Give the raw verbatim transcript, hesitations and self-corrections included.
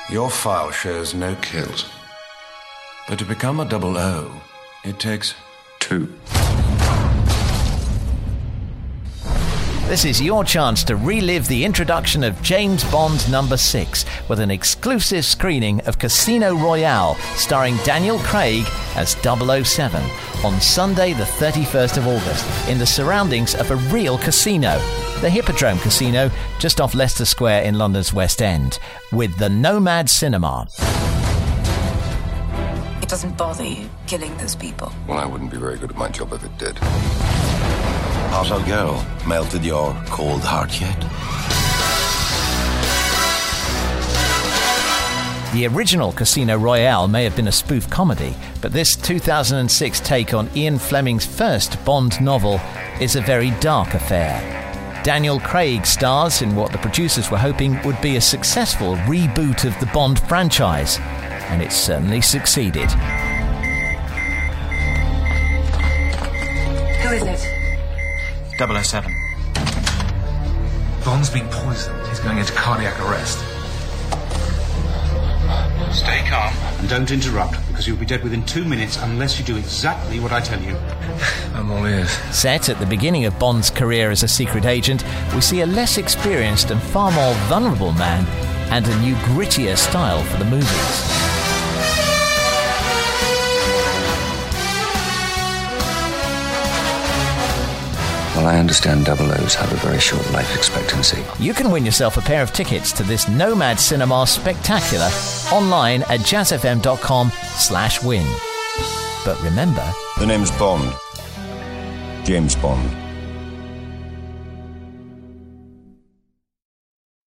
Your file shows no kills. But to become a double O, it takes two. This is your chance to relive the introduction of James Bond number six with an exclusive screening of Casino Royale starring Daniel Craig as double oh seven on Sunday the thirty-first of August in the surroundings of a real casino, the Hippodrome Casino just off Leicester Square in London's West End, with the Nomad Cinema. It doesn't bother you killing those people? Well, I wouldn't be very good at my job if it did. How's our girl? Melted your cold heart yet? The original Casino Royale may have been a spoof comedy, but this two thousand six take on Ian Fleming's first Bond novel is a very dark affair. Daniel Craig stars in what the producers were hoping would be a successful reboot of the Bond franchise, and it certainly succeeded. Who is it? double oh seven. Bond's been poisoned. He's going into cardiac arrest. Stay calm and don't interrupt, because you'll be dead within two minutes unless you do exactly what I tell you. I'm all ears. Set at the beginning of Bond's career as a secret agent, we see a less experienced and far more vulnerable man and a new grittier style for the movies. Well, I understand double O's have a very short life expectancy. You can win yourself a pair of tickets to this Nomad Cinema Spectacular online at jazzfm.com slash win. But remember... The name's Bond. James Bond.